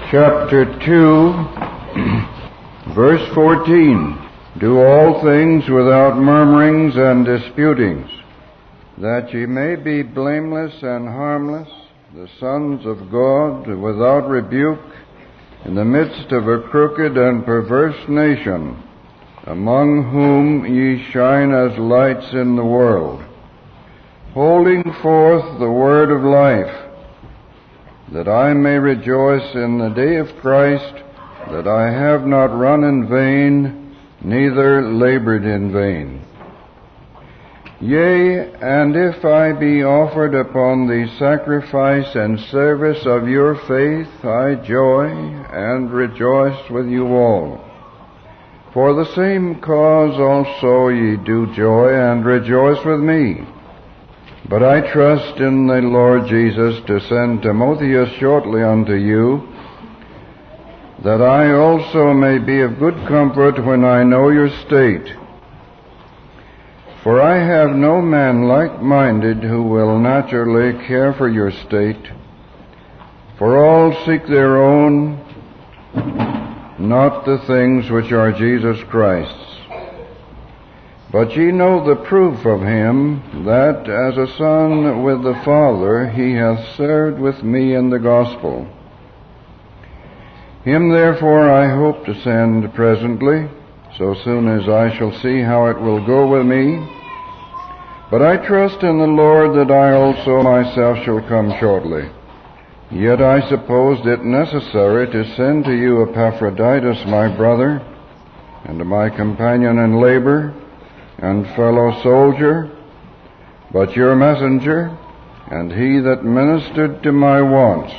chapter 2, verse 14. Do all things without murmurings and disputings, that ye may be blameless and harmless, the sons of God, without rebuke, in the midst of a crooked and perverse nation, among whom ye shine as lights in the world, holding forth the word of life, that I may rejoice in the day of Christ, that I have not run in vain, neither labored in vain. Yea, and if I be offered upon the sacrifice and service of your faith, I joy and rejoice with you all. For the same cause also ye do joy and rejoice with me. But I trust in the Lord Jesus to send Timotheus shortly unto you, that I also may be of good comfort when I know your state. For I have no man like-minded who will naturally care for your state. For all seek their own, not the things which are Jesus Christ's. But ye know the proof of him, that as a son with the Father he hath served with me in the gospel. Him therefore I hope to send presently, so soon as I shall see how it will go with me. But I trust in the Lord that I also myself shall come shortly. Yet I supposed it necessary to send to you Epaphroditus my brother, and my companion in labor, and fellow soldier, but your messenger, and he that ministered to my wants.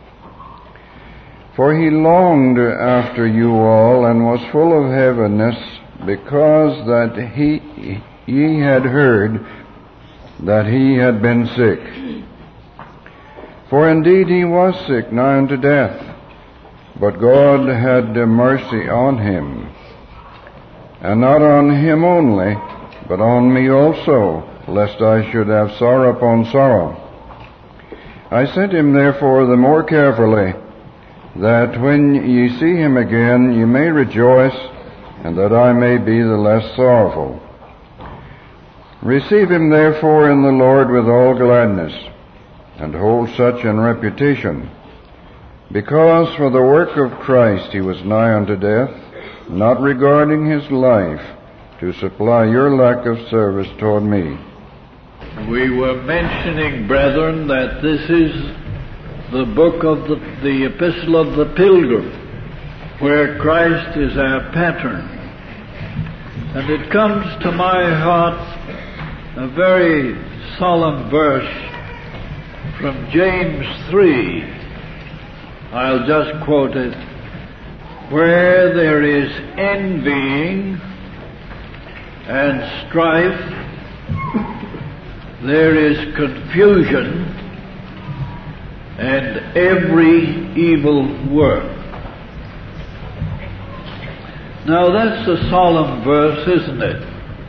For he longed after you all, and was full of heaviness, because that ye had heard that he had been sick. For indeed he was sick, nigh unto death, but God had mercy on him, and not on him only, but on me also, lest I should have sorrow upon sorrow. I sent him therefore the more carefully, that when ye see him again ye may rejoice, and that I may be the less sorrowful. Receive him therefore in the Lord with all gladness, and hold such in reputation, because for the work of Christ he was nigh unto death, not regarding his life, to supply your lack of service toward me. We were mentioning, brethren, that this is the book of the Epistle of the Pilgrim, where Christ is our pattern. And it comes to my heart a very solemn verse from James 3. I'll just quote it. Where there is envying and strife, there is confusion and every evil work. Now that's a solemn verse, isn't it?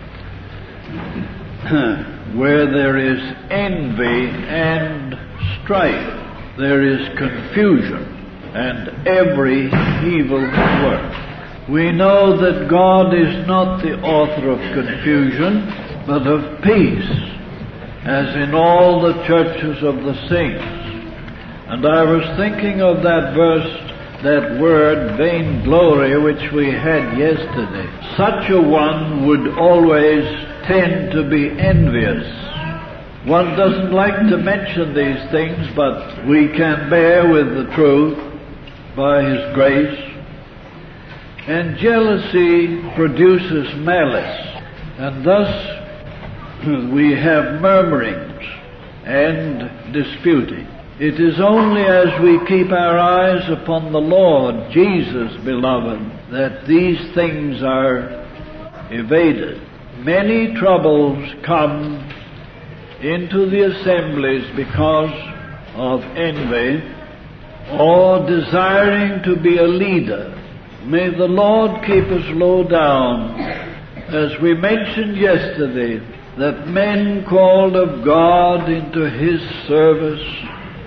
Where there is envy and strife, there is confusion and every evil work. We know that God is not the author of confusion, but of peace, as in all the churches of the saints. And I was thinking of that verse, that word, vainglory, which we had yesterday. Such a one would always tend to be envious. One doesn't like to mention these things, but we can bear with the truth by His grace. And jealousy produces malice, and thus we have murmurings and disputing. It is only as we keep our eyes upon the Lord Jesus, beloved, that these things are evaded. Many troubles come into the assemblies because of envy or desiring to be a leader. May the Lord keep us low down. As we mentioned yesterday, that men called of God into His service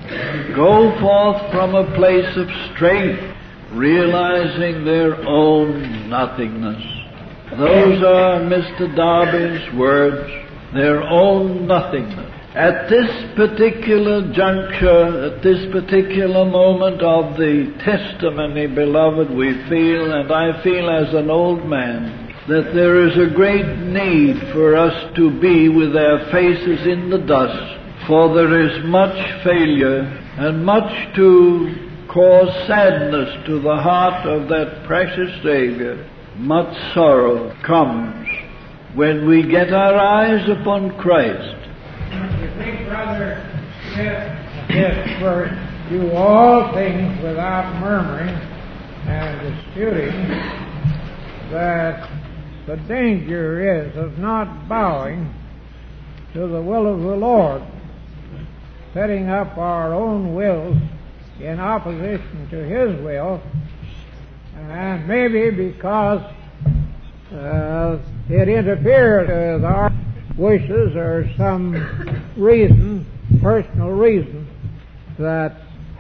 go forth from a place of strength, realizing their own nothingness. Those are Mr. Darby's words, their own nothingness. At this particular juncture, at this particular moment of the testimony, beloved, we feel, and I feel as an old man, that there is a great need for us to be with our faces in the dust, for there is much failure and much to cause sadness to the heart of that precious Savior. Much sorrow comes when we get our eyes upon Christ. You think, brother, this verse, do all things without murmuring and disputing, that the danger is of not bowing to the will of the Lord, setting up our own wills in opposition to His will, and maybe because it interferes with our wishes or some reason, personal reason, that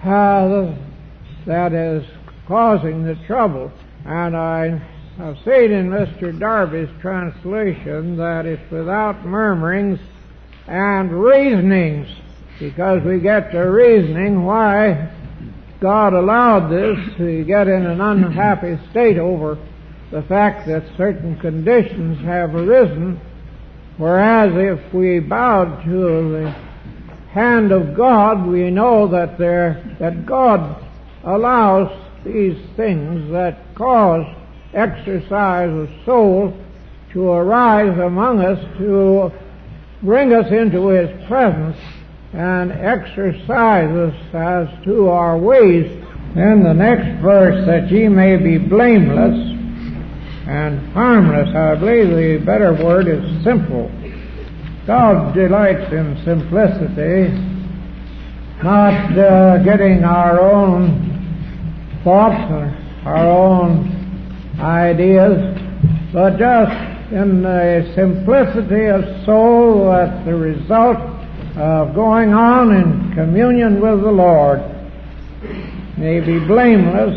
is causing the trouble. And I've seen in Mr. Darby's translation that it's without murmurings and reasonings, because we get to reasoning why God allowed this. We get in an unhappy state over the fact that certain conditions have arisen, whereas if we bowed to the hand of God, we know that God allows these things that cause exercise of soul to arise among us, to bring us into His presence and exercise us as to our ways. In the next verse, that ye may be blameless and harmless, I believe the better word is simple. God delights in simplicity, not getting our own thoughts or our own ideas, but just in the simplicity of soul, that's the result of going on in communion with the Lord. May be blameless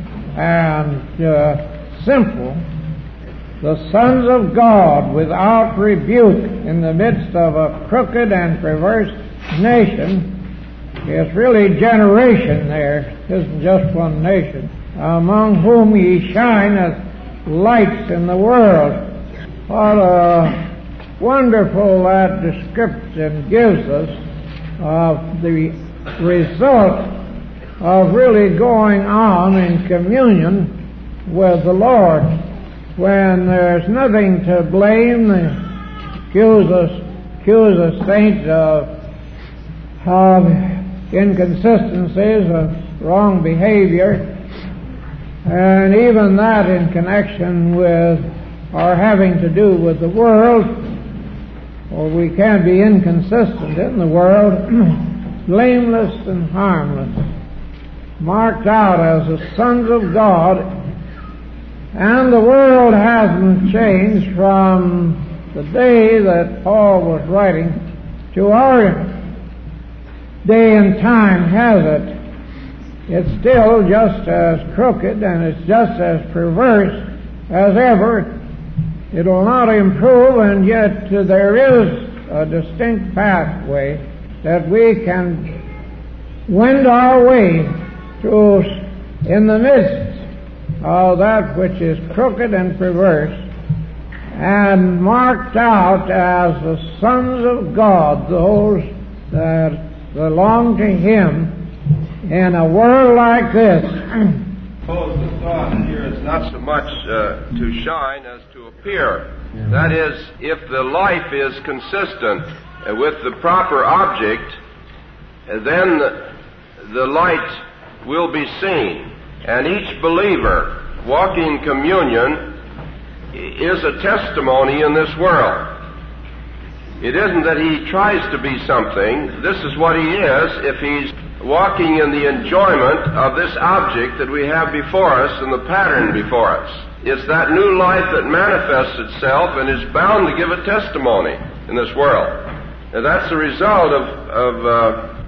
and simple, the sons of God without rebuke in the midst of a crooked and perverse nation. It's really generation there, it isn't just one nation, among whom ye shine as lights in the world. What a wonderful that description gives us of the result of really going on in communion with the Lord. When there's nothing to blame, they accuse the saints of inconsistencies, of wrong behavior, and even that in connection with or having to do with the world, or we can be inconsistent in the world, blameless and harmless, marked out as the sons of God. And the world hasn't changed from the day that Paul was writing to our day and time, has it? It's still just as crooked and it's just as perverse as ever. It will not improve, and yet there is a distinct pathway that we can wend our way through in the midst of that which is crooked and perverse, and marked out as the sons of God, those that belong to Him in a world like this. Suppose the thought here is not so much to shine as to appear. That is, if the life is consistent with the proper object, then the light will be seen. And each believer walking in communion is a testimony in this world. It isn't that he tries to be something. This is what he is if he's walking in the enjoyment of this object that we have before us and the pattern before us. It's that new life that manifests itself and is bound to give a testimony in this world. And that's the result of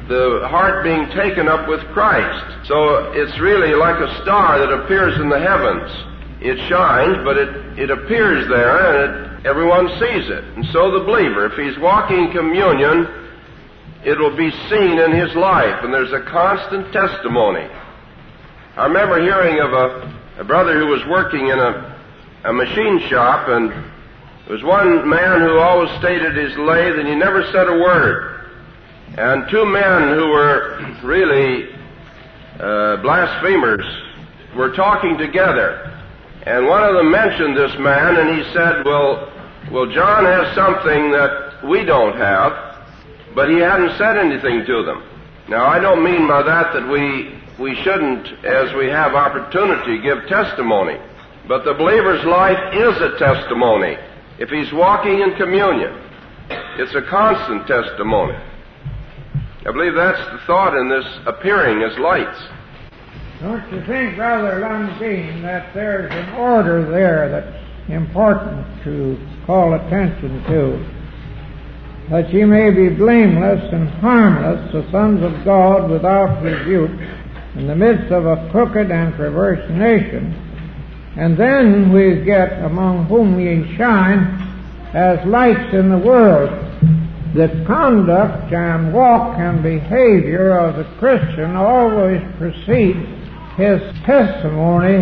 the heart being taken up with Christ. So it's really like a star that appears in the heavens. It shines, but it appears there, and everyone sees it. And so the believer, if he's walking in communion, it will be seen in his life, and there's a constant testimony. I remember hearing of a brother who was working in a machine shop, and there was one man who always stayed at his lathe, and he never said a word. And two men who were really blasphemers were talking together. And one of them mentioned this man, and he said, well, John has something that we don't have, but he hadn't said anything to them. Now, I don't mean by that we shouldn't, as we have opportunity, give testimony. But the believer's life is a testimony. If he's walking in communion, it's a constant testimony. I believe that's the thought in this appearing as lights. Don't you think, Brother Lundeen, that there's an order there that's important to call attention to? That ye may be blameless and harmless, the sons of God, without rebuke, in the midst of a crooked and perverse nation. And then we get among whom ye shine as lights in the world. The conduct and walk and behavior of the Christian always precedes his testimony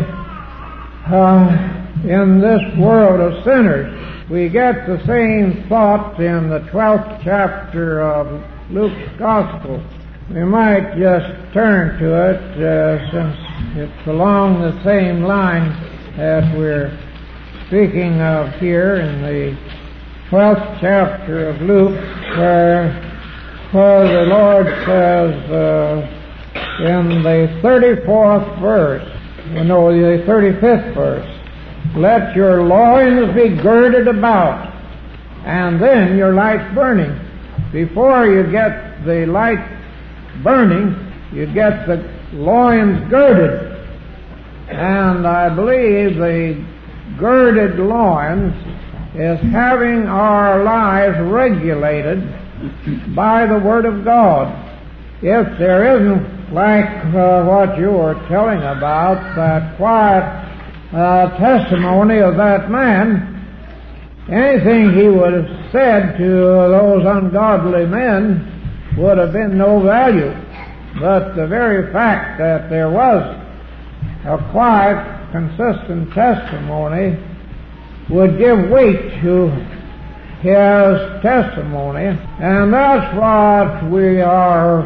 in this world of sinners. We get the same thought in the 12th chapter of Luke's Gospel. We might just turn to it since it's along the same line that we're speaking of here in the 12th chapter of Luke, where the Lord says in the 34th verse, the 35th verse, let your loins be girded about, and then your light burning. Before you get the light burning, you get the loins girded. And I believe the girded loins is having our lives regulated by the Word of God. If there isn't, like what you were telling about, that quiet testimony of that man, anything he would have said to those ungodly men would have been no value. But the very fact that there was a quiet, consistent testimony would give weight to his testimony, and that's what we are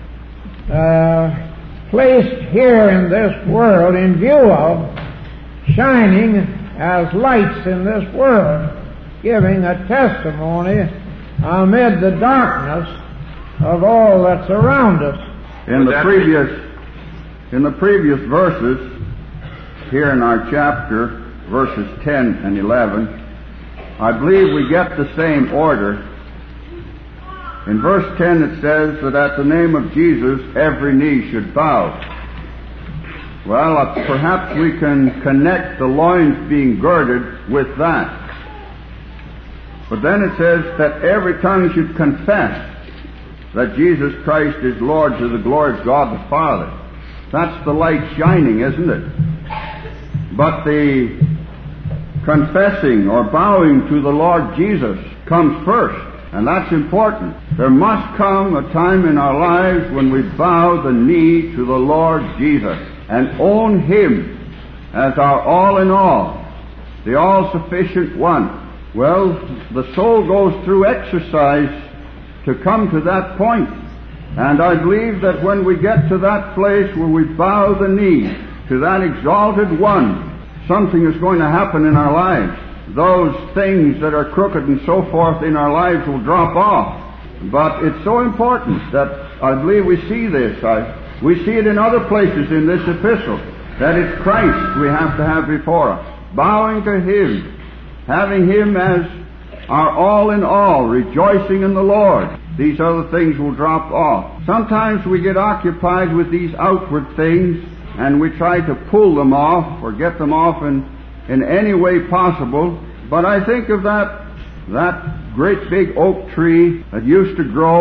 placed here in this world in view of, shining as lights in this world, giving a testimony amid the darkness of all that's around us. In the previous verses here in our chapter, verses 10 and 11, I believe we get the same order. In verse 10 it says that at the name of Jesus every knee should bow. Well, perhaps we can connect the loins being girded with that. But then it says that every tongue should confess that Jesus Christ is Lord, to the glory of God the Father. That's the light shining, isn't it? But the confessing or bowing to the Lord Jesus comes first, and that's important. There must come a time in our lives when we bow the knee to the Lord Jesus and own Him as our all in all, the all-sufficient one. Well, the soul goes through exercise to come to that point. And I believe that when we get to that place where we bow the knee to that exalted one, something is going to happen in our lives. Those things that are crooked and so forth in our lives will drop off. But it's so important that I believe we see this. We see it in other places in this epistle, that it's Christ we have to have before us, bowing to Him, having Him as our all in all, rejoicing in the Lord. These other things will drop off. Sometimes we get occupied with these outward things, and we try to pull them off or get them off in any way possible. But I think of that great big oak tree that used to grow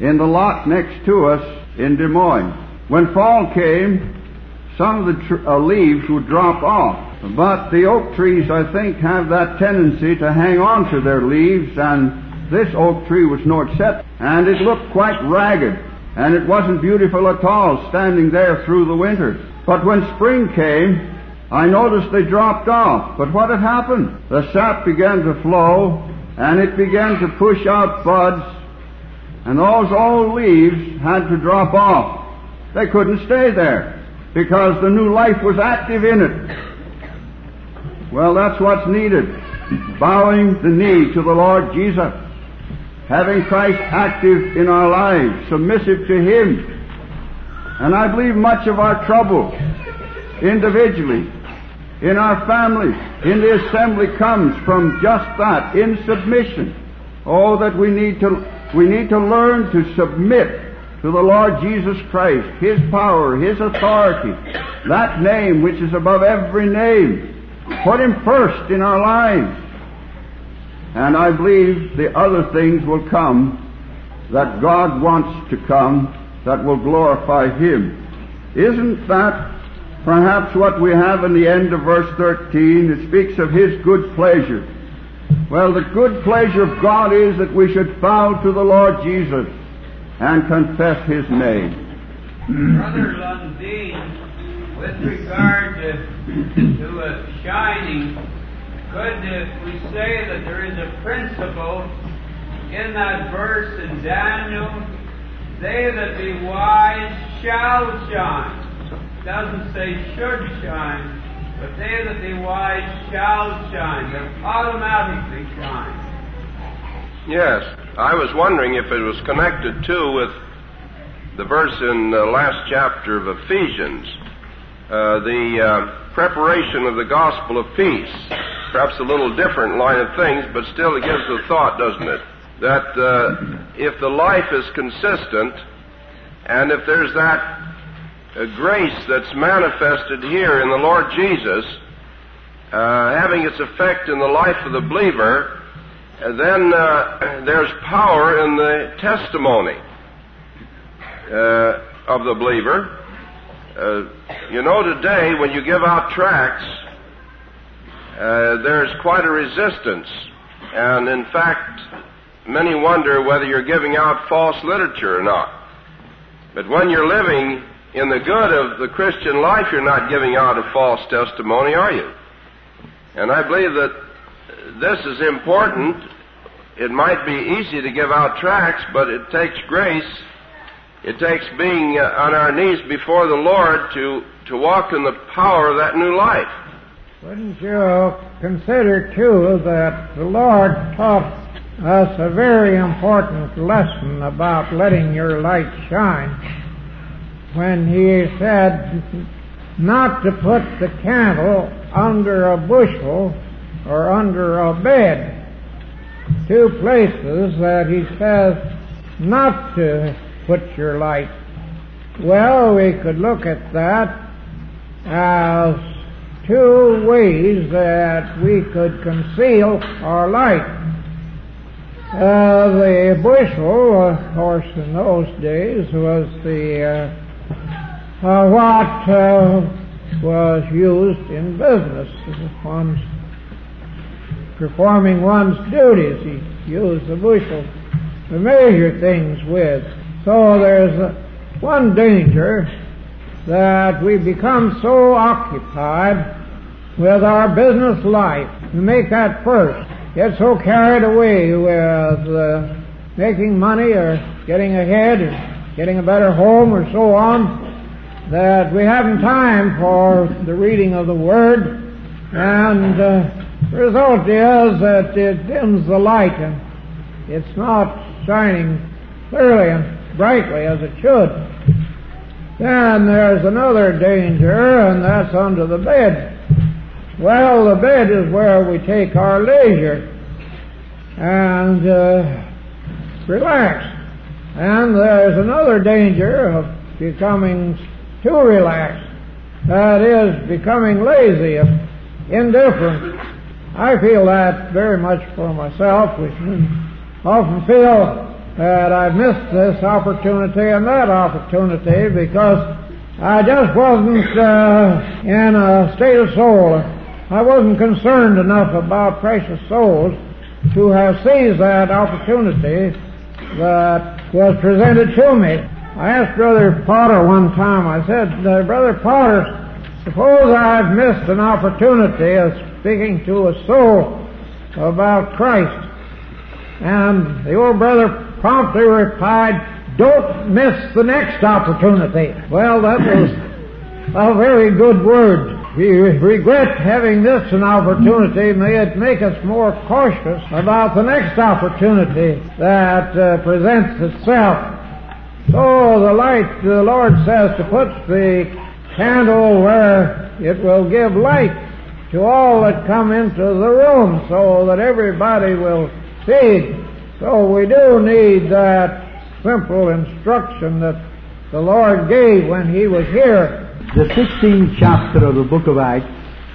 in the lot next to us in Des Moines. When fall came, some of the leaves would drop off. But the oak trees, I think, have that tendency to hang on to their leaves, and this oak tree was no exception. And it looked quite ragged, and it wasn't beautiful at all standing there through the winter. But when spring came, I noticed they dropped off. But what had happened? The sap began to flow, and it began to push out buds, and those old leaves had to drop off. They couldn't stay there, because the new life was active in it. Well, that's what's needed. Bowing the knee to the Lord Jesus. Having Christ active in our lives, submissive to Him. And I believe much of our trouble, individually, in our families, in the assembly, comes from just that, in submission. Oh, that we need to learn to submit to the Lord Jesus Christ, His power, His authority, that name which is above every name. Put Him first in our lives. And I believe the other things will come that God wants to come that will glorify Him. Isn't that perhaps what we have in the end of verse 13? It speaks of His good pleasure. Well, the good pleasure of God is that we should bow to the Lord Jesus and confess His name. Brother Lundeen, with regard to a shining, could we say that there is a principle in that verse in Daniel, they that be wise shall shine. It doesn't say should shine, but they that be wise shall shine. They'll automatically shine. Yes, I was wondering if it was connected too with the verse in the last chapter of Ephesians, the preparation of the gospel of peace. Perhaps a little different line of things, but still it gives a thought, doesn't it? That if the life is consistent, and if there's that grace that's manifested here in the Lord Jesus, having its effect in the life of the believer, then there's power in the testimony of the believer. Today when you give out tracts, there's quite a resistance, and in fact, many wonder whether you're giving out false literature or not. But when you're living in the good of the Christian life, you're not giving out a false testimony, are you? And I believe that this is important. It might be easy to give out tracts, but it takes grace. It takes being on our knees before the Lord to walk in the power of that new life. Wouldn't you consider, too, that the Lord taught us a very important lesson about letting your light shine when He said not to put the candle under a bushel or under a bed. Two places that He says not to put your light. Well, we could look at that as two ways that we could conceal our light. The bushel, of course, in those days was what was used in business. One's performing one's duties, he used the bushel to measure things with. So there's one danger that we become so occupied with our business life. We make that first. Get so carried away with making money or getting ahead or getting a better home or so on that we haven't time for the reading of the Word, and the result is that it dims the light and it's not shining clearly and brightly as it should. Then there's another danger, and that's under the bed. Well, the bed is where we take our leisure and relax. And there's another danger of becoming too relaxed. That is, becoming lazy, indifferent. I feel that very much for myself. We often feel that I've missed this opportunity and that opportunity because I just wasn't in a state of soul. I wasn't concerned enough about precious souls to have seized that opportunity that was presented to me. I asked Brother Potter one time, I said, Brother Potter, suppose I've missed an opportunity of speaking to a soul about Christ. And the old brother promptly replied, don't miss the next opportunity. Well, that was a very good word. We regret having this an opportunity. May it make us more cautious about the next opportunity that presents itself. So the light, the Lord says to put the candle where it will give light to all that come into the room so that everybody will see. So we do need that simple instruction that the Lord gave when He was here. The 16th chapter of the book of Acts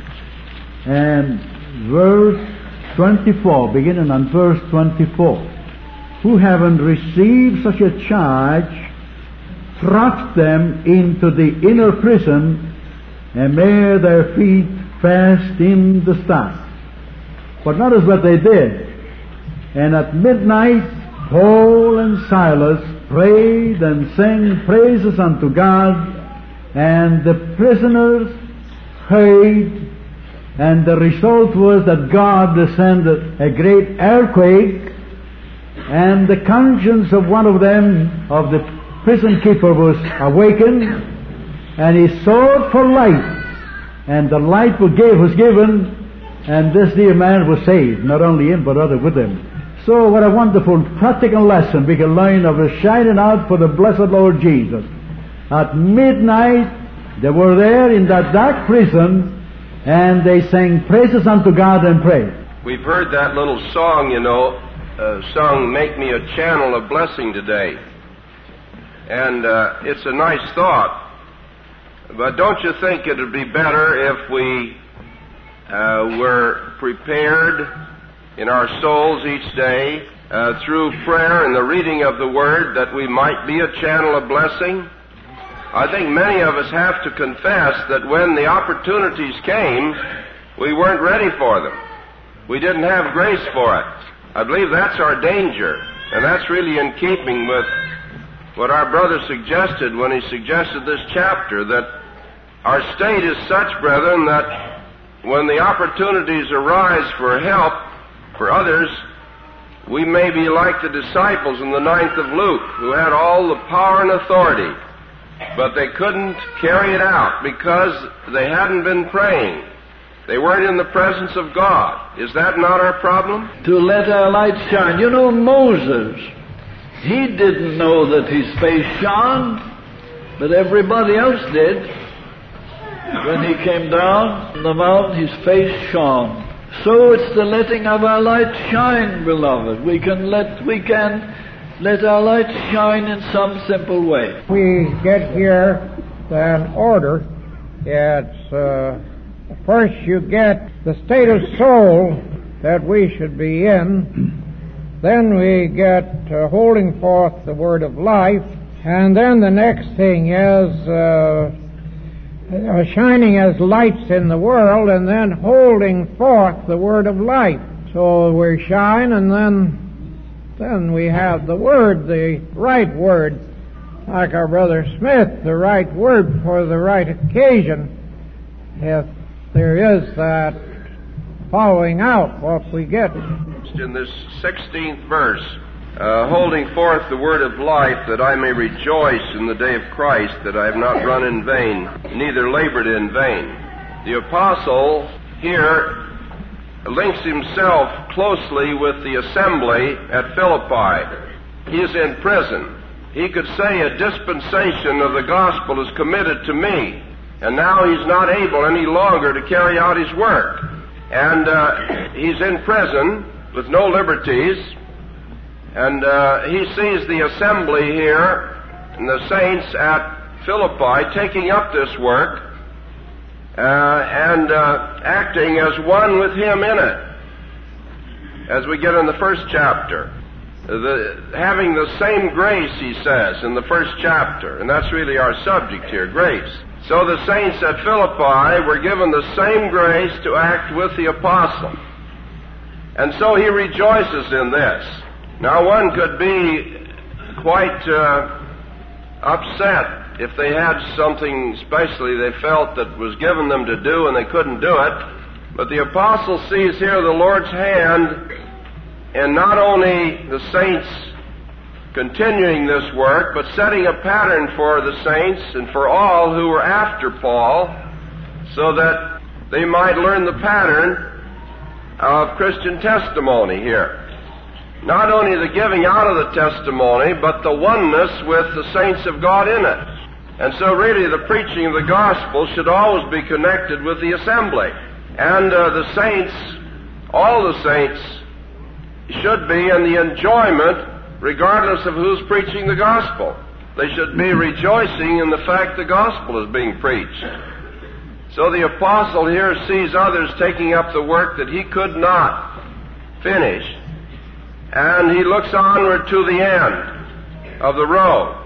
and verse 24, beginning on verse 24. Who having received such a charge, thrust them into the inner prison and made their feet fast in the stocks. But notice what they did. And at midnight, Paul and Silas prayed and sang praises unto God, and the prisoners heard, and the result was that God descended a great earthquake, and the conscience of one of them, of the prison keeper, was awakened, and he sought for light, and the light was given, and this dear man was saved, not only him, but others with him. So what a wonderful practical lesson we can learn of the shining out for the blessed Lord Jesus. At midnight, they were there in that dark prison, and they sang praises unto God and prayed. We've heard that little song, sung, Make Me a Channel of Blessing today. And it's a nice thought. But don't you think it would be better if we were prepared in our souls each day through prayer and the reading of the Word that we might be a channel of blessing? I think many of us have to confess that when the opportunities came, we weren't ready for them. We didn't have grace for it. I believe that's our danger, and that's really in keeping with what our brother suggested when he suggested this chapter, that our state is such, brethren, that when the opportunities arise for help for others, we may be like the disciples in the 9th of Luke, who had all the power and authority, but they couldn't carry it out because they hadn't been praying. They weren't in the presence of God. Is that not our problem? To let our light shine. You know, Moses, he didn't know that his face shone, but everybody else did. When he came down from the mountain, his face shone. So it's the letting of our light shine, beloved. We can let our light shine in some simple way. We get here an order. It's first you get the state of soul that we should be in. Then we get holding forth the word of life. And then the next thing is shining as lights in the world, and then holding forth the word of life. So we shine, and then we have the word, the right word, like our brother Smith, the right word for the right occasion. If there is that following out what we get. In this 16th verse, holding forth the word of life, that I may rejoice in the day of Christ, that I have not run in vain, neither labored in vain. The apostle here links himself closely with the assembly at Philippi. He is in prison. He could say a dispensation of the gospel is committed to me, and now he's not able any longer to carry out his work. And he's in prison with no liberties, and he sees the assembly here and the saints at Philippi taking up this work and acting as one with him in it, as we get in the first chapter. having the same grace, he says, in the first chapter. And that's really our subject here, grace. So the saints at Philippi were given the same grace to act with the apostle. And so he rejoices in this. Now one could be quite upset if they had something especially they felt that was given them to do and they couldn't do it. But the apostle sees here the Lord's hand in not only the saints continuing this work, but setting a pattern for the saints and for all who were after Paul, so that they might learn the pattern of Christian testimony here. Not only the giving out of the testimony, but the oneness with the saints of God in it. And so really the preaching of the gospel should always be connected with the assembly. And the saints, all the saints, should be in the enjoyment regardless of who's preaching the gospel. They should be rejoicing in the fact the gospel is being preached. So the apostle here sees others taking up the work that he could not finish, and he looks onward to the end of the road,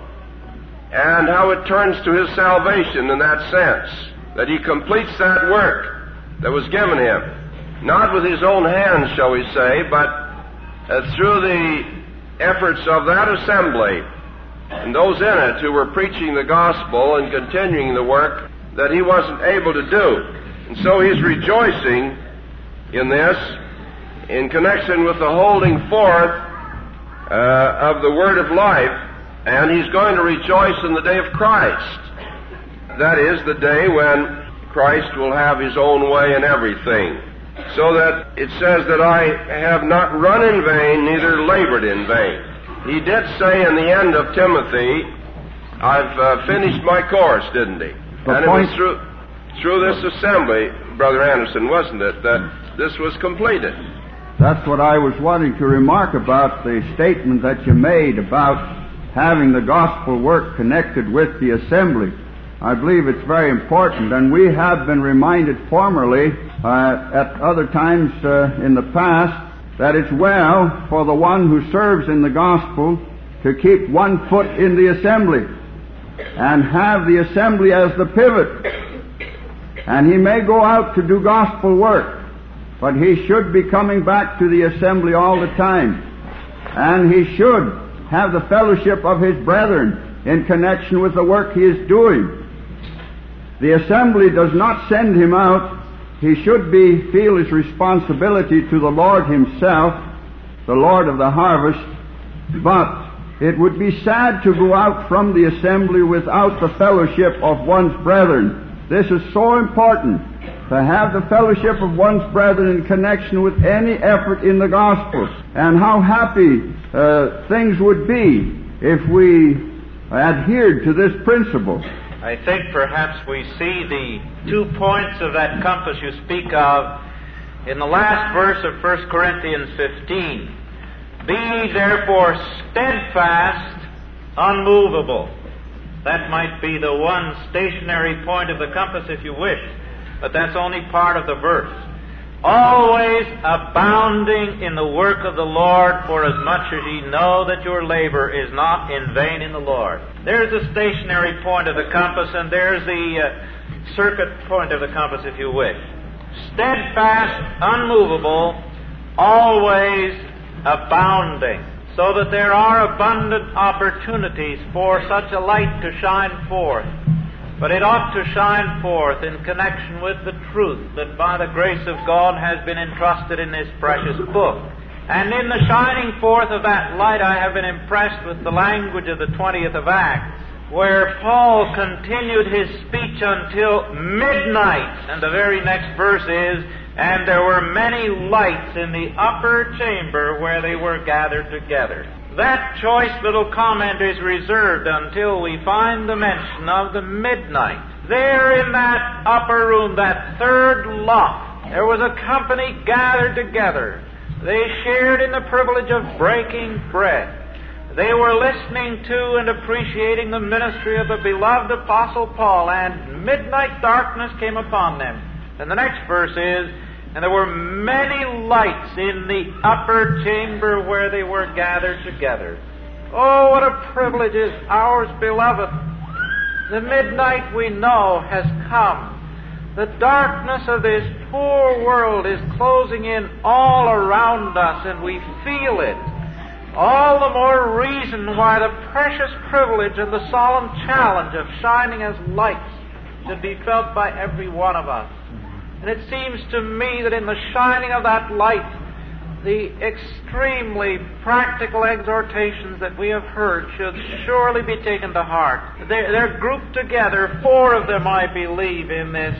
and how it turns to his salvation in that sense, that he completes that work that was given him, not with his own hands, shall we say, but through the efforts of that assembly and those in it who were preaching the gospel and continuing the work that he wasn't able to do. And so he's rejoicing in this in connection with the holding forth of the word of life, and he's going to rejoice in the day of Christ. That is the day when Christ will have his own way in everything. So that it says that I have not run in vain, neither labored in vain. He did say in the end of Timothy, I've finished my course, didn't he? And it was through this assembly, Brother Anderson, wasn't it, that this was completed? That's what I was wanting to remark about the statement that you made about having the gospel work connected with the assembly. I believe it's very important, and we have been reminded formerly, at other times in the past, that it's well for the one who serves in the gospel to keep one foot in the assembly and have the assembly as the pivot. And he may go out to do gospel work, but he should be coming back to the assembly all the time. And he should have the fellowship of his brethren in connection with the work he is doing. The assembly does not send him out. He should feel his responsibility to the Lord himself, the Lord of the harvest. But it would be sad to go out from the assembly without the fellowship of one's brethren. This is so important, to have the fellowship of one's brethren in connection with any effort in the gospel. And how happy things would be if we adhered to this principle. I think perhaps we see the 2 points of that compass you speak of in the last verse of 1 Corinthians 15. Be therefore steadfast, unmovable. That might be the one stationary point of the compass if you wish, but that's only part of the verse. Always abounding in the work of the Lord, for as much as ye know that your labor is not in vain in the Lord. There's the stationary point of the compass, and there's the circuit point of the compass, if you wish. Steadfast, unmovable, always abounding, so that there are abundant opportunities for such a light to shine forth. But it ought to shine forth in connection with the truth that by the grace of God has been entrusted in this precious book. And in the shining forth of that light, I have been impressed with the language of the 20th of Acts, where Paul continued his speech until midnight. And the very next verse is, and there were many lights in the upper chamber where they were gathered together. That choice little comment is reserved until we find the mention of the midnight. There in that upper room, that third loft, there was a company gathered together. They shared in the privilege of breaking bread. They were listening to and appreciating the ministry of the beloved Apostle Paul, and midnight darkness came upon them. And the next verse is, And there were many lights in the upper chamber where they were gathered together. Oh, what a privilege is ours, beloved. The midnight, we know, has come. The darkness of this poor world is closing in all around us, and we feel it. All the more reason why the precious privilege and the solemn challenge of shining as lights should be felt by every one of us. And it seems to me that in the shining of that light, the extremely practical exhortations that we have heard should surely be taken to heart. They're grouped together, 4 of them, I believe, in this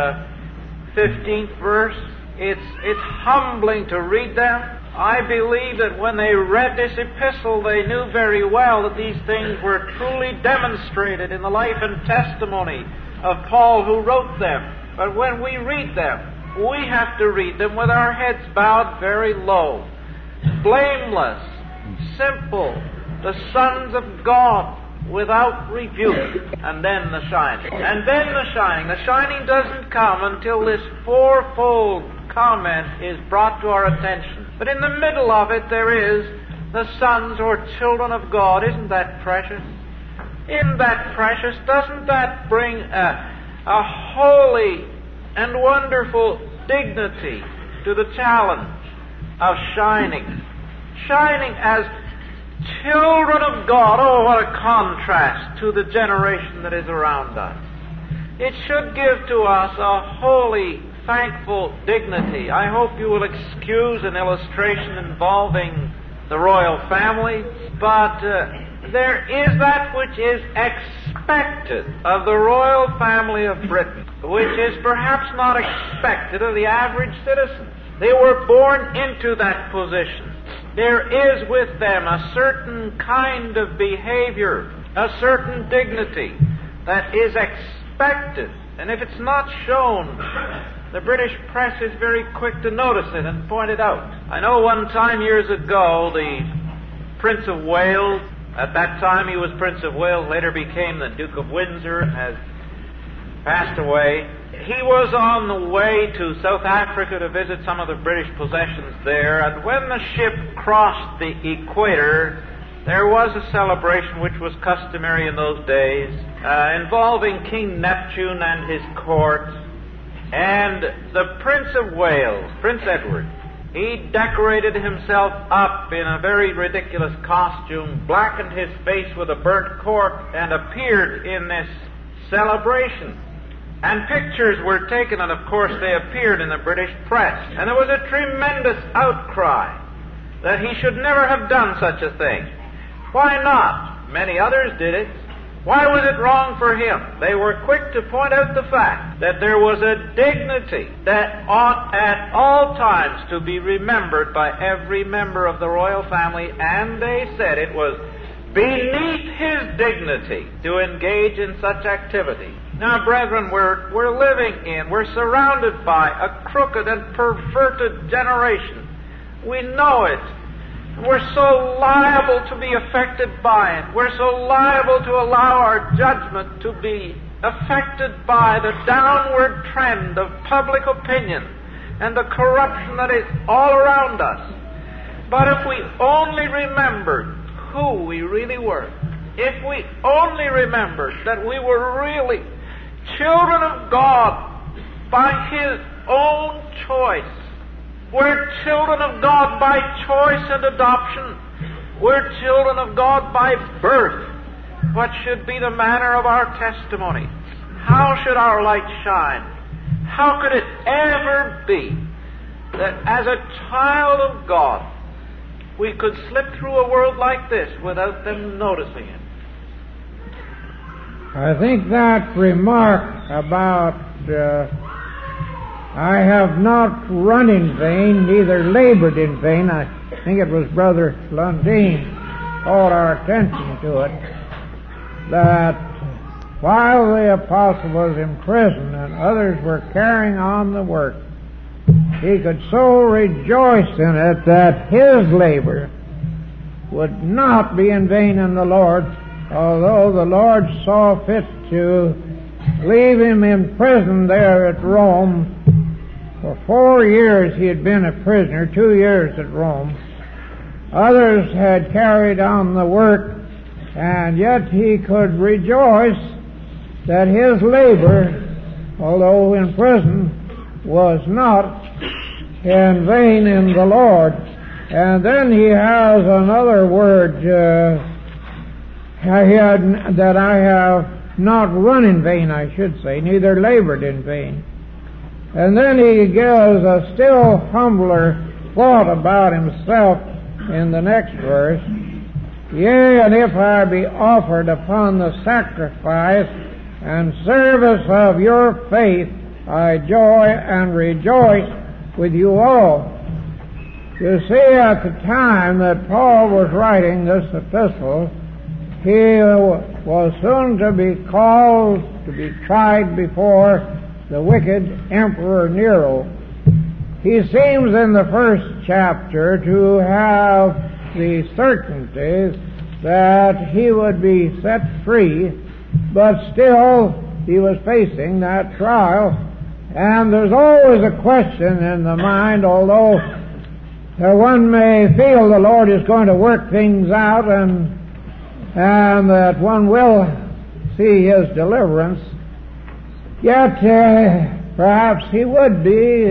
15th verse. It's humbling to read them. I believe that when they read this epistle, they knew very well that these things were truly demonstrated in the life and testimony of Paul who wrote them. But when we read them, we have to read them with our heads bowed very low. Blameless, simple, the sons of God, without rebuke. And then the shining. And then the shining. The shining doesn't come until this fourfold comment is brought to our attention. But in the middle of it there is the sons or children of God. Isn't that precious? Isn't that precious? Doesn't that bring a holy and wonderful dignity to the challenge of shining? Shining as children of God. Oh, what a contrast to the generation that is around us. It should give to us a holy, thankful dignity. I hope you will excuse an illustration involving the royal family, but there is that which is expected of the royal family of Britain, which is perhaps not expected of the average citizen. They were born into that position. There is with them a certain kind of behavior, a certain dignity that is expected. And if it's not shown, the British press is very quick to notice it and point it out. I know one time years ago, the Prince of Wales, at that time he was Prince of Wales, later became the Duke of Windsor, and has passed away. He was on the way to South Africa to visit some of the British possessions there, and when the ship crossed the equator, there was a celebration which was customary in those days, involving King Neptune and his court. And the Prince of Wales, Prince Edward, he decorated himself up in a very ridiculous costume, blackened his face with a burnt cork, and appeared in this celebration. And pictures were taken, and of course they appeared in the British press. And there was a tremendous outcry that he should never have done such a thing. Why not? Many others did it. Why was it wrong for him? They were quick to point out the fact that there was a dignity that ought at all times to be remembered by every member of the royal family, and they said it was beneath his dignity to engage in such activity. Now, brethren, we're surrounded by a crooked and perverted generation. We know it. We're so liable to be affected by it. We're so liable to allow our judgment to be affected by the downward trend of public opinion and the corruption that is all around us. But if we only remembered who we really were, if we only remembered that we were really children of God by His own choice, we're children of God by choice and adoption. We're children of God by birth. What should be the manner of our testimony? How should our light shine? How could it ever be that as a child of God we could slip through a world like this without them noticing it? I think that remark about I have not run in vain, neither labored in vain. I think it was Brother Lundeen called our attention to it, that while the apostle was in prison and others were carrying on the work, he could so rejoice in it that his labor would not be in vain in the Lord, although the Lord saw fit to leave him in prison there at Rome, For 4 years he had been a prisoner, 2 years at Rome. Others had carried on the work, and yet he could rejoice that his labor, although in prison, was not in vain in the Lord. And then he has another word, that I have not run in vain, I should say, neither labored in vain. And then he gives a still humbler thought about himself in the next verse. Yea, and if I be offered upon the sacrifice and service of your faith, I joy and rejoice with you all. You see, at the time that Paul was writing this epistle, he was soon to be called to be tried before the wicked Emperor Nero. He seems in the first chapter to have the certainty that he would be set free, but still he was facing that trial. And there's always a question in the mind, although one may feel the Lord is going to work things out and that one will see His deliverance, yet perhaps He would be.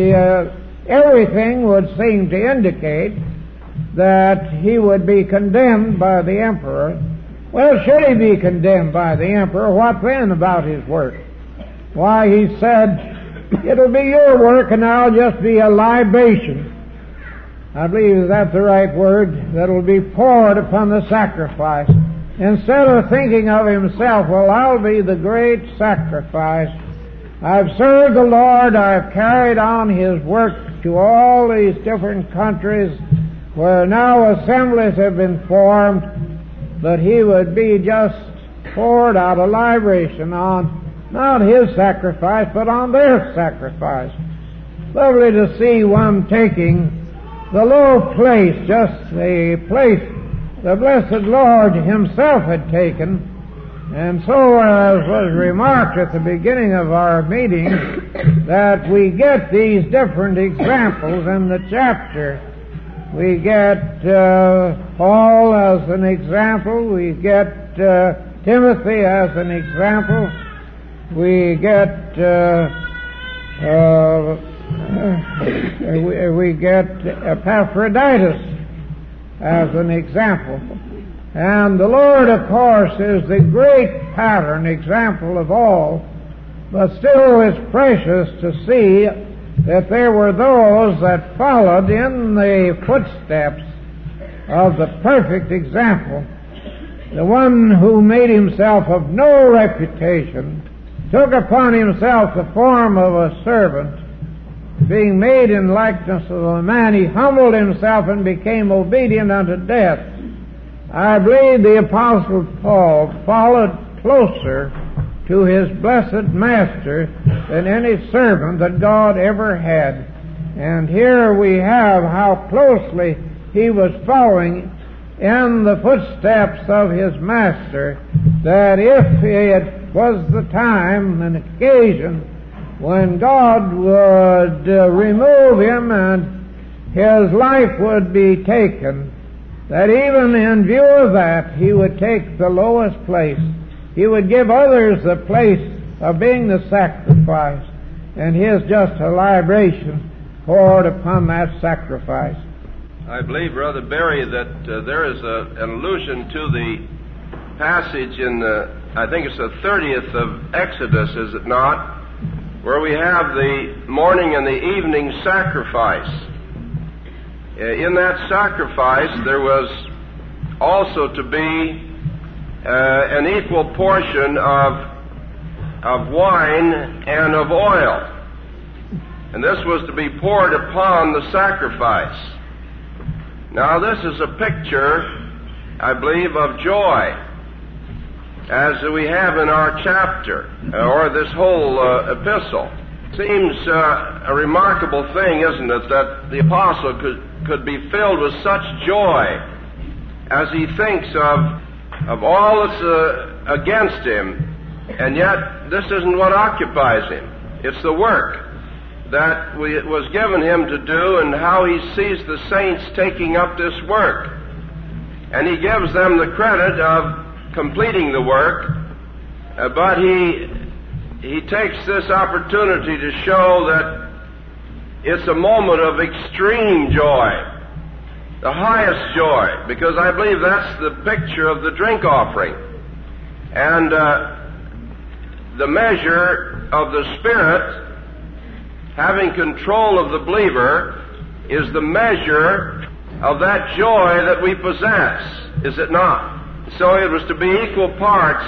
Everything would seem to indicate that He would be condemned by the emperor. Well, should He be condemned by the emperor, what then about His work? Why, He said, it'll be your work and I'll just be a libation. I believe that's the right word, that'll be poured upon the sacrifice. Instead of thinking of himself, well, I'll be the great sacrifice. I've served the Lord, I've carried on His work to all these different countries where now assemblies have been formed, but he would be just poured out a libation on not his sacrifice, but on their sacrifice. Lovely to see one taking the low place, just the place the blessed Lord Himself had taken. And so, as was remarked at the beginning of our meeting, that we get these different examples in the chapter. We get Paul as an example, we get Timothy as an example, we get Epaphroditus as an example. And the Lord, of course, is the great pattern example of all, but still it's precious to see that there were those that followed in the footsteps of the perfect example. The one who made himself of no reputation, took upon himself the form of a servant, being made in likeness of a man, he humbled himself and became obedient unto death. I believe the Apostle Paul followed closer to his blessed Master than any servant that God ever had. And here we have how closely he was following in the footsteps of his Master, that if it was the time and occasion when God would remove him and his life would be taken, that even in view of that, he would take the lowest place. He would give others the place of being the sacrifice, and his just a libation poured upon that sacrifice. I believe, Brother Barry, that there is an allusion to the passage in I think it's the 30th of Exodus, is it not, where we have the morning and the evening sacrifice. In that sacrifice, there was also to be an equal portion of wine and of oil. And this was to be poured upon the sacrifice. Now, this is a picture, I believe, of joy, as we have in our chapter, or this whole epistle. Seems a remarkable thing, isn't it, that the apostle could be filled with such joy as he thinks of all that's against him, and yet this isn't what occupies him. It's the work. that was given him to do and how he sees the saints taking up this work. And he gives them the credit of completing the work, but he takes this opportunity to show that it's a moment of extreme joy, the highest joy, because I believe that's the picture of the drink offering. And the measure of the Spirit having control of the believer is the measure of that joy that we possess, is it not? So it was to be equal parts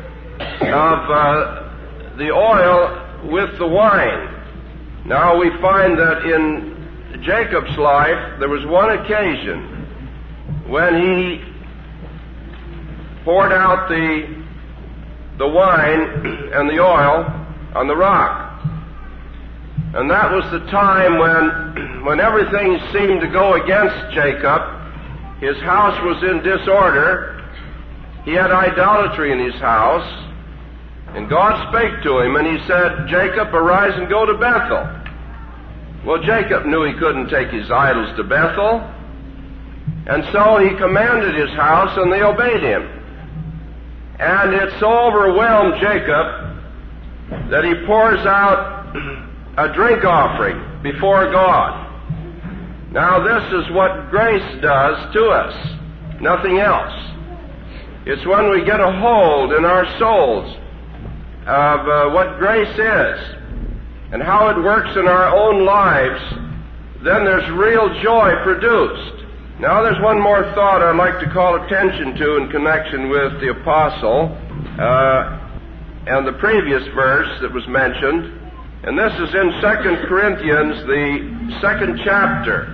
of the oil with the wine. Now we find that in Jacob's life there was one occasion when he poured out the wine and the oil on the rock. And that was the time when everything seemed to go against Jacob. His house was in disorder. He had idolatry in his house. And God spake to him and he said, "Jacob, arise and go to Bethel." Well, Jacob knew he couldn't take his idols to Bethel. And so he commanded his house and they obeyed him. And it so overwhelmed Jacob that he pours out a drink offering before God. Now this is what grace does to us, nothing else. It's when we get a hold in our souls of what grace is and how it works in our own lives, then there's real joy produced. Now there's one more thought I'd like to call attention to in connection with the apostle and the previous verse that was mentioned. And this is in 2 Corinthians, the 2nd chapter.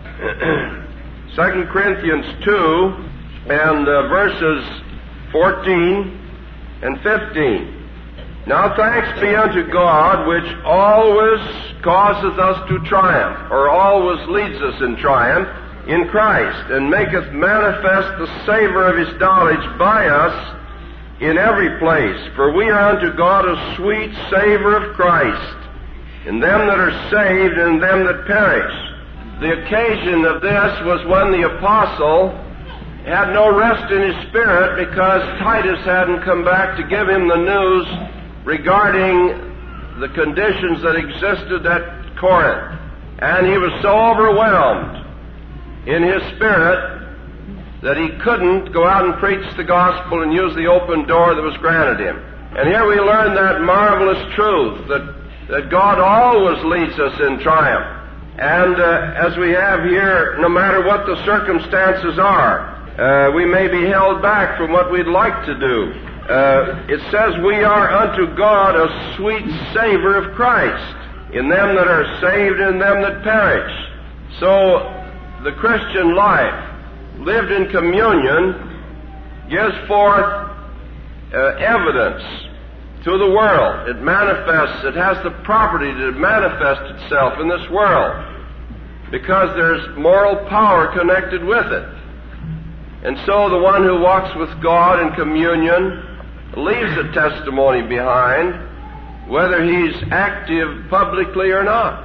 2 Corinthians 2 and verses 14 and 15. Now thanks be unto God, which always causeth us to triumph, or always leads us in triumph, in Christ, and maketh manifest the savor of his knowledge by us in every place. For we are unto God a sweet savor of Christ, in them that are saved and in them that perish. The occasion of this was when the apostle had no rest in his spirit because Titus hadn't come back to give him the news regarding the conditions that existed at Corinth. And he was so overwhelmed in his spirit that he couldn't go out and preach the gospel and use the open door that was granted him. And here we learn that marvelous truth that God always leads us in triumph. And as we have here, no matter what the circumstances are, we may be held back from what we'd like to do. It says we are unto God a sweet savor of Christ, in them that are saved and them that perish. So the Christian life, lived in communion, gives forth evidence to the world. It manifests, it has the property to manifest itself in this world because there's moral power connected with it. And so the one who walks with God in communion leaves a testimony behind, whether he's active publicly or not.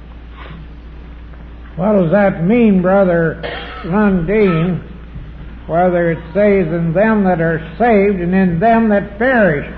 What does that mean, Brother Lundeen, whether it says in them that are saved and in them that perish?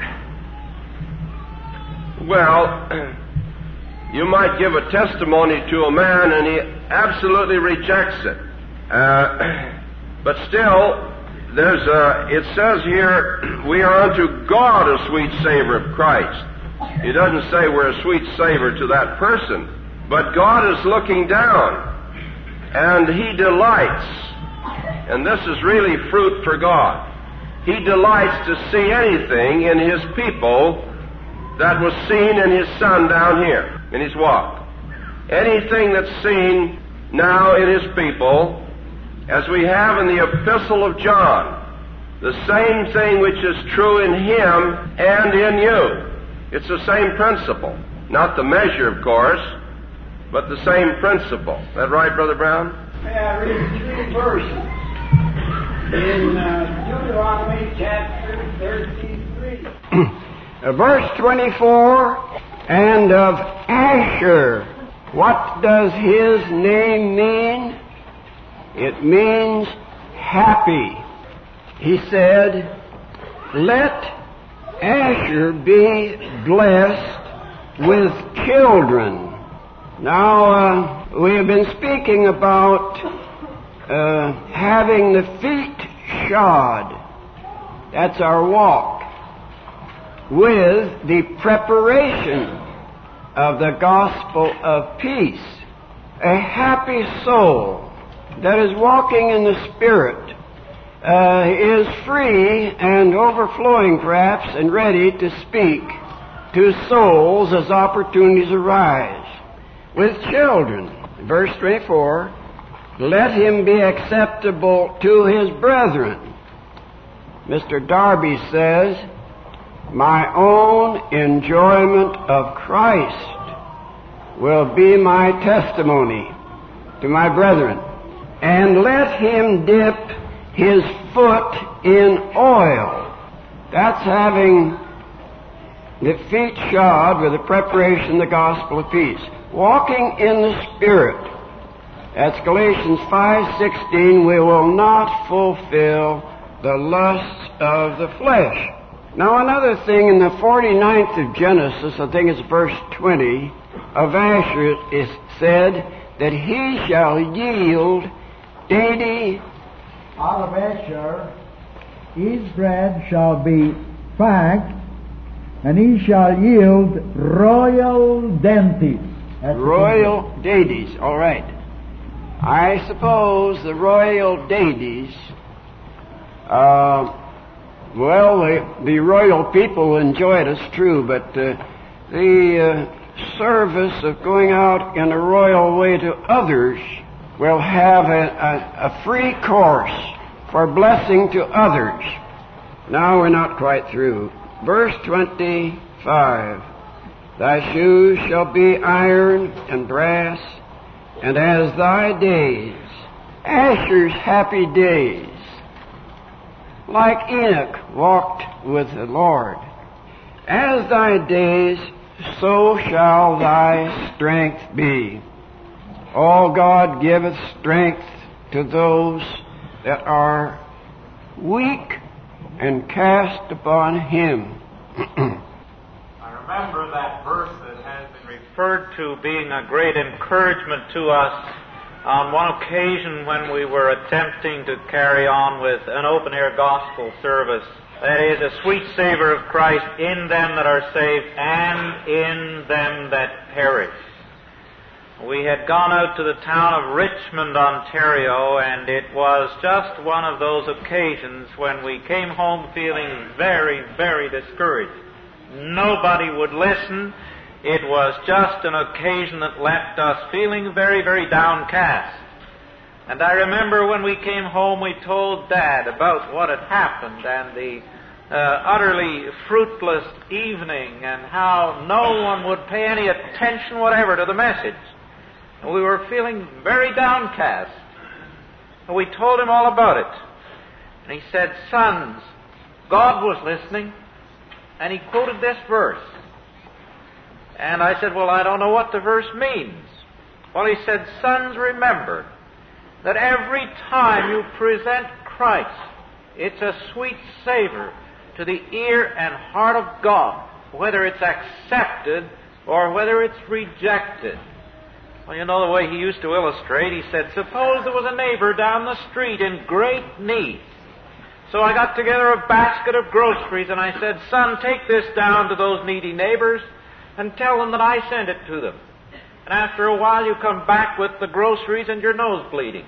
Well, you might give a testimony to a man and he absolutely rejects it. But still, it says here, we are unto God a sweet savor of Christ. He doesn't say we're a sweet savor to that person. But God is looking down, and He delights, and this is really fruit for God. He delights to see anything in His people that was seen in His Son down here, in His walk. Anything that's seen now in His people, as we have in the Epistle of John, the same thing which is true in him and in you. It's the same principle. Not the measure, of course, but the same principle. Is that right, Brother Brown? May I read 3 verses? In Deuteronomy chapter 33. Verse 24, and of Asher What does his name mean? It means happy. He said, let Asher be blessed with children. Now, we have been speaking about having the feet shod. That's our walk. With the preparation of the gospel of peace. A happy soul that is walking in the Spirit is free and overflowing perhaps and ready to speak to souls as opportunities arise. With children, verse 24, let him be acceptable to his brethren. Mr. Darby says, my own enjoyment of Christ will be my testimony to my brethren. And let him dip his foot in oil. That's having the feet shod with the preparation of the gospel of peace. Walking in the Spirit. That's Galatians 5:16. We will not fulfill the lusts of the flesh. Now another thing, in the 49th of Genesis, I think it's verse 20, of Asher is said that he shall yield dainty. Out of Asher his bread shall be fat, and he shall yield royal dainties. Royal dainties, all right. I suppose the royal dainties, the royal people enjoy it, it's true, but the service of going out in a royal way to others will have a free course for blessing to others. Now we're not quite through. Verse 25. Thy shoes shall be iron and brass, and as thy days, Asher's happy days, like Enoch walked with the Lord. As thy days, so shall thy strength be. All God giveth strength to those that are weak and cast upon Him. I remember that verse that has been referred to being a great encouragement to us on one occasion when we were attempting to carry on with an open-air gospel service. That is, a sweet savor of Christ in them that are saved and in them that perish. We had gone out to the town of Richmond, Ontario, and it was just one of those occasions when we came home feeling very, very discouraged. Nobody would listen. It was just an occasion that left us feeling very, very downcast. And I remember when we came home, we told Dad about what had happened and the utterly fruitless evening and how no one would pay any attention whatever to the message. And we were feeling very downcast. And we told him all about it. And he said, "Sons, God was listening." And he quoted this verse. And I said, "Well, I don't know what the verse means." Well, he said, "Sons, remember that every time you present Christ, it's a sweet savor to the ear and heart of God, whether it's accepted or whether it's rejected." Well, you know the way he used to illustrate. He said, suppose there was a neighbor down the street in great need. So I got together a basket of groceries and I said, "Son, take this down to those needy neighbors and tell them that I sent it to them. And after a while you come back with the groceries and your nose bleeding."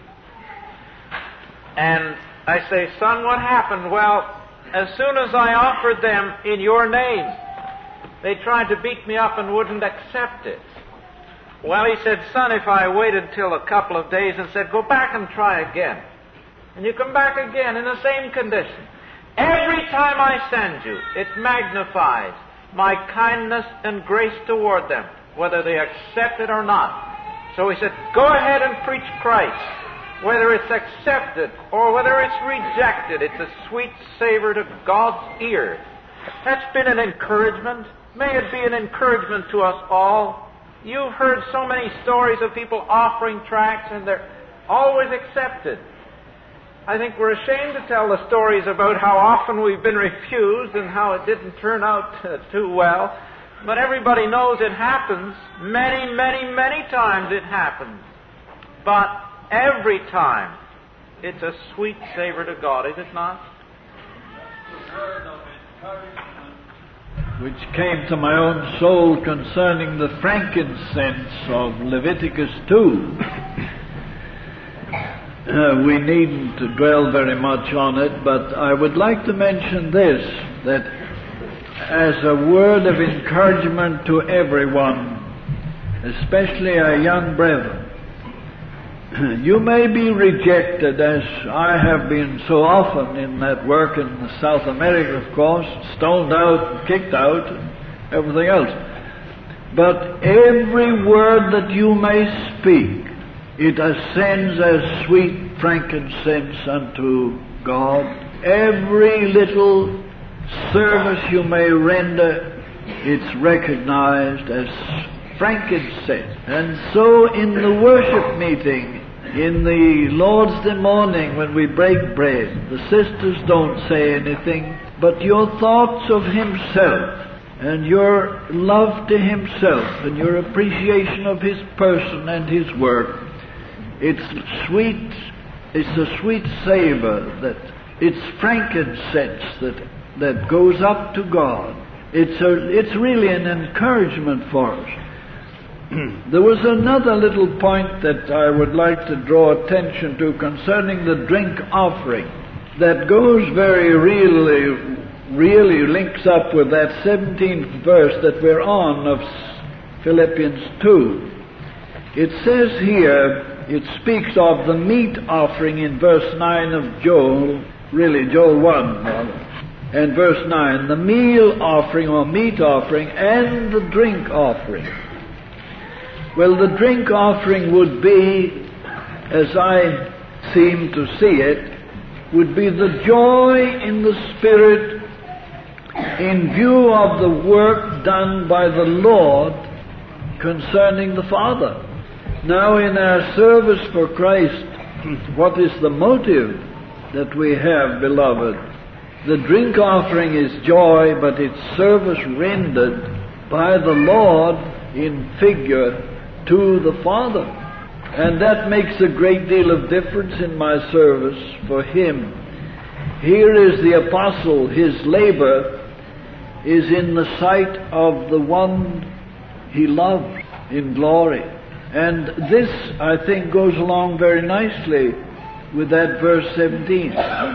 And I say, "Son, what happened?" "Well, as soon as I offered them in your name, they tried to beat me up and wouldn't accept it." Well, he said, "Son, if I waited till a couple of days and said, go back and try again, and you come back again in the same condition, every time I send you, it magnifies my kindness and grace toward them, whether they accept it or not." So he said, "Go ahead and preach Christ. Whether it's accepted or whether it's rejected, it's a sweet savor to God's ear." That's been an encouragement. May it be an encouragement to us all. You've heard so many stories of people offering tracts, and they're always accepted. I think we're ashamed to tell the stories about how often we've been refused and how it didn't turn out too well. But everybody knows it happens. Many, many, many times it happens. But every time, it's a sweet savor to God, is it not? Which came to my own soul concerning the frankincense of Leviticus 2. We needn't to dwell very much on it, but I would like to mention this, that as a word of encouragement to everyone, especially our young brethren, you may be rejected, as I have been so often in that work in South America, of course, stoned out, kicked out, and everything else. But every word that you may speak, it ascends as sweet frankincense unto God. Every little service you may render, it's recognized as frankincense. And so in the worship meeting, in the Lord's Day morning when we break bread, the sisters don't say anything, but your thoughts of Himself and your love to Himself and your appreciation of His person and His work, it's sweet, it's a sweet savor, that it's frankincense that goes up to God. It's really an encouragement for us. There was another little point that I would like to draw attention to concerning the drink offering that goes very really links up with that 17th verse that we're on of Philippians 2. It says here, it speaks of the meat offering in verse 9 of Joel 1 rather, and verse 9, the meal offering or meat offering and the drink offering. Well, the drink offering would be, as I seem to see it, would be the joy in the Spirit in view of the work done by the Lord concerning the Father. Now, in our service for Christ, what is the motive that we have, beloved? The drink offering is joy, but it's service rendered by the Lord in figure to the Father. And that makes a great deal of difference in my service for Him. Here is the apostle, his labor is in the sight of the one he loves in glory. And this, I think, goes along very nicely with that verse 17.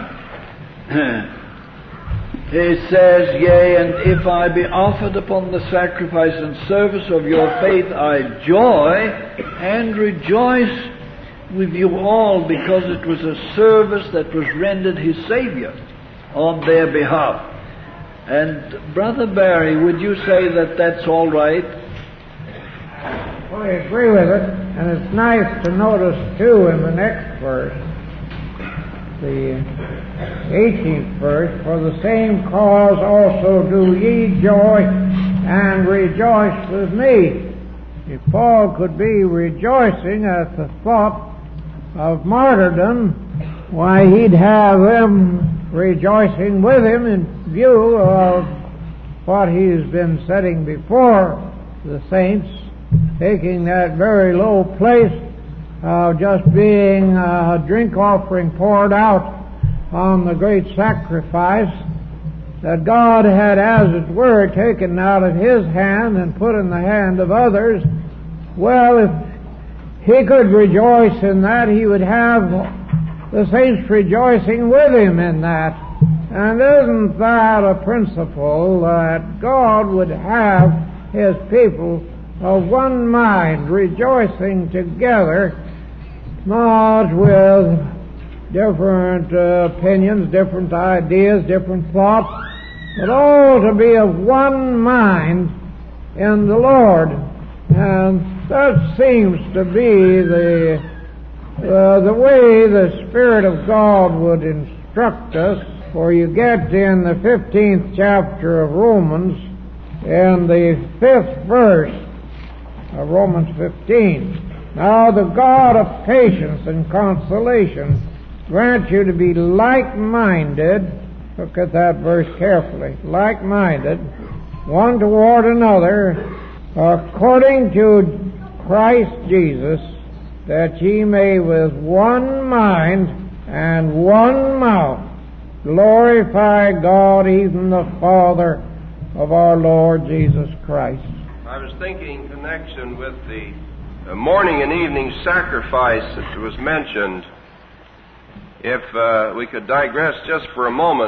It says, yea, and if I be offered upon the sacrifice and service of your faith, I joy and rejoice with you all, because it was a service that was rendered His Savior on their behalf. And Brother Barry, would you say that that's all right? Well, I agree with it, and it's nice to notice, too, in the next verse, the 18th verse, for the same cause also do ye joy and rejoice with me. If Paul could be rejoicing at the thought of martyrdom, why, he'd have them rejoicing with him in view of what he's been setting before the saints, taking that very low place of just being a drink offering poured out on the great sacrifice that God had, as it were, taken out of His hand and put in the hand of others. Well, if He could rejoice in that, He would have the saints rejoicing with Him in that. And isn't that a principle that God would have His people of one mind rejoicing together, not with different opinions, different ideas, different thoughts, but all to be of one mind in the Lord. And that seems to be the way the Spirit of God would instruct us. For you get in the 15th chapter of Romans, in the 5th verse, Romans 15. Now the God of patience and consolation grant you to be like-minded. Look at that verse carefully. Like-minded, one toward another, according to Christ Jesus, that ye may with one mind and one mouth glorify God, even the Father of our Lord Jesus Christ. I was thinking in connection with the morning and evening sacrifice that was mentioned, if we could digress just for a moment,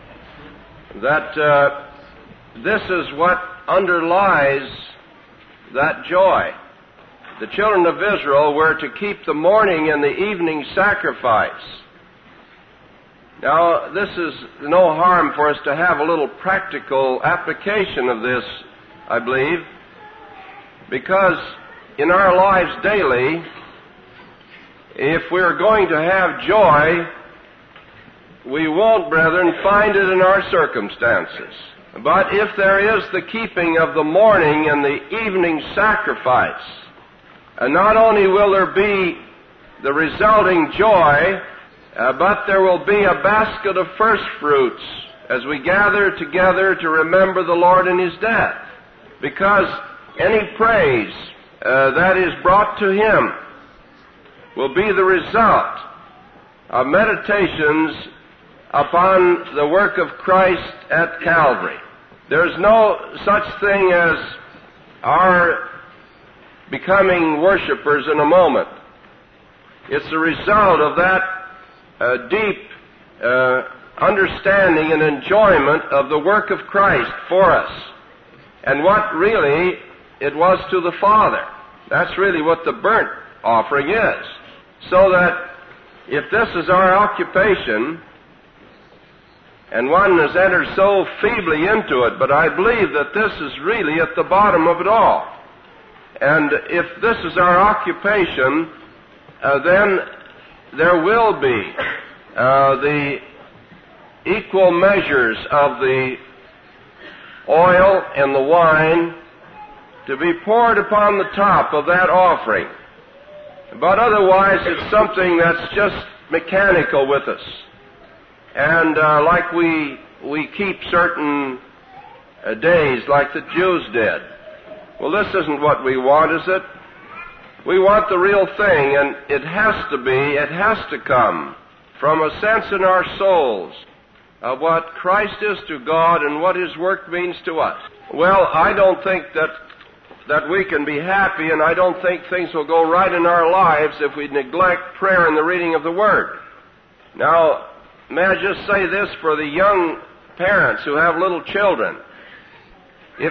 that this is what underlies that joy. The children of Israel were to keep the morning and the evening sacrifice. Now, this is no harm for us to have a little practical application of this, I believe, because in our lives daily, if we're going to have joy, we won't, brethren, find it in our circumstances. But if there is the keeping of the morning and the evening sacrifice, and not only will there be the resulting joy, but there will be a basket of first fruits as we gather together to remember the Lord in His death. Because any praise that is brought to Him will be the result of meditations upon the work of Christ at Calvary. There's no such thing as our becoming worshipers in a moment. It's the result of that deep understanding and enjoyment of the work of Christ for us, and what really it was to the Father. That's really what the burnt offering is. So that if this is our occupation, and one has entered so feebly into it, but I believe that this is really at the bottom of it all. And if this is our occupation, then there will be the equal measures of the oil and the wine to be poured upon the top of that offering. But otherwise, it's something that's just mechanical with us. And like we keep certain days like the Jews did. Well, this isn't what we want, is it? We want the real thing, and it has to come from a sense in our souls of what Christ is to God and what His work means to us. Well, I don't think that we can be happy, and I don't think things will go right in our lives if we neglect prayer and the reading of the Word. Now, may I just say this for the young parents who have little children. If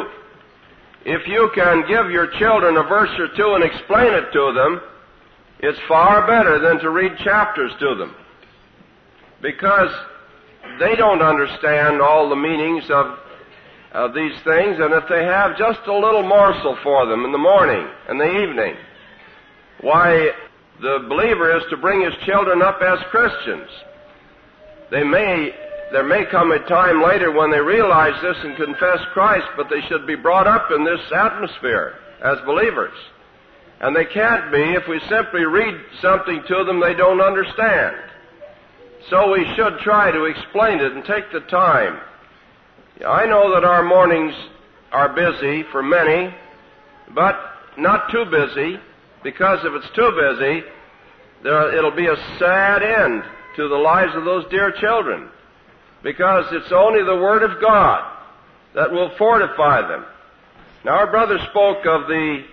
you can give your children a verse or two and explain it to them, it's far better than to read chapters to them. Because they don't understand all the meanings of these things, and if they have just a little morsel for them in the morning and the evening, why, the believer is to bring his children up as Christians. There may come a time later when they realize this and confess Christ, but they should be brought up in this atmosphere as believers. And they can't be if we simply read something to them they don't understand. So we should try to explain it and take the time. I know that our mornings are busy for many, but not too busy, because if it's too busy, it'll be a sad end to the lives of those dear children. Because it's only the Word of God that will fortify them. Now, our brother spoke of the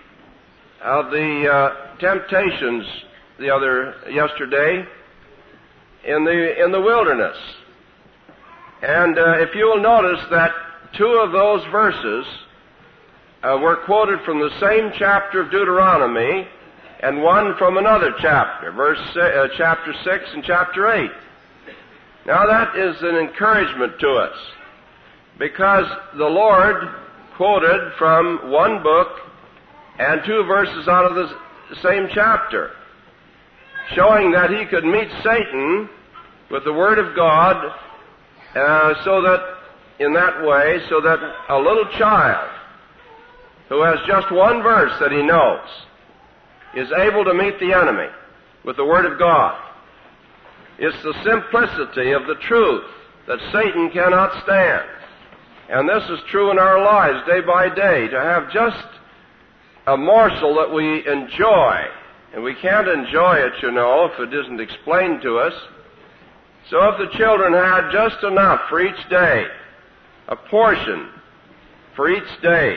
temptations yesterday in the wilderness, and if you will notice that two of those verses were quoted from the same chapter of Deuteronomy, and one from another chapter, chapter 6 and chapter 8. Now that is an encouragement to us, because the Lord quoted from one book and two verses out of the same chapter, showing that He could meet Satan with the Word of God, so that a little child who has just one verse that he knows is able to meet the enemy with the Word of God. It's the simplicity of the truth that Satan cannot stand. And this is true in our lives day by day, to have just a morsel that we enjoy. And we can't enjoy it, you know, if it isn't explained to us. So if the children had just enough for each day, a portion for each day,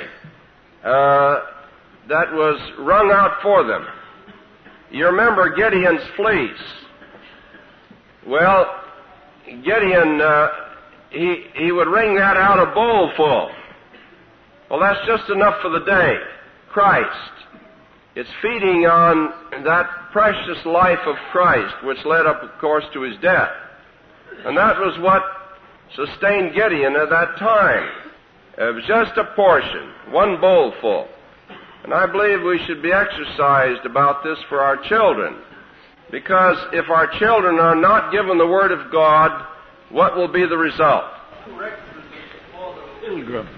that was wrung out for them. You remember Gideon's fleece. Well, Gideon, he would wring that out a bowl full. Well, that's just enough for the day. Christ. It's feeding on that precious life of Christ, which led up, of course, to his death. And that was what sustained Gideon at that time. It was just a portion, one bowl full. And I believe we should be exercised about this for our children. Because if our children are not given the Word of God, what will be the result? Pilgrim.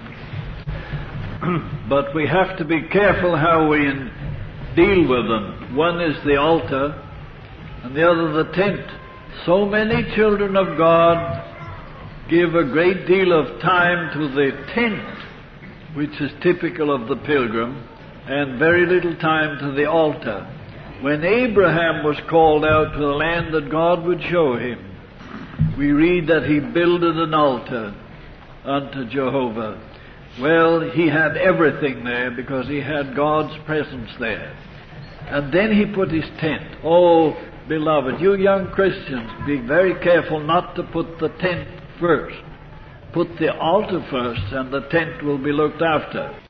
But we have to be careful how we deal with them. One is the altar, and the other the tent. So many children of God give a great deal of time to the tent, which is typical of the pilgrim, and very little time to the altar. When Abraham was called out to the land that God would show him, we read that he builded an altar unto Jehovah. Well, he had everything there because he had God's presence there. And then he put his tent. Oh, beloved, you young Christians, be very careful not to put the tent first. Put the altar first, and the tent will be looked after.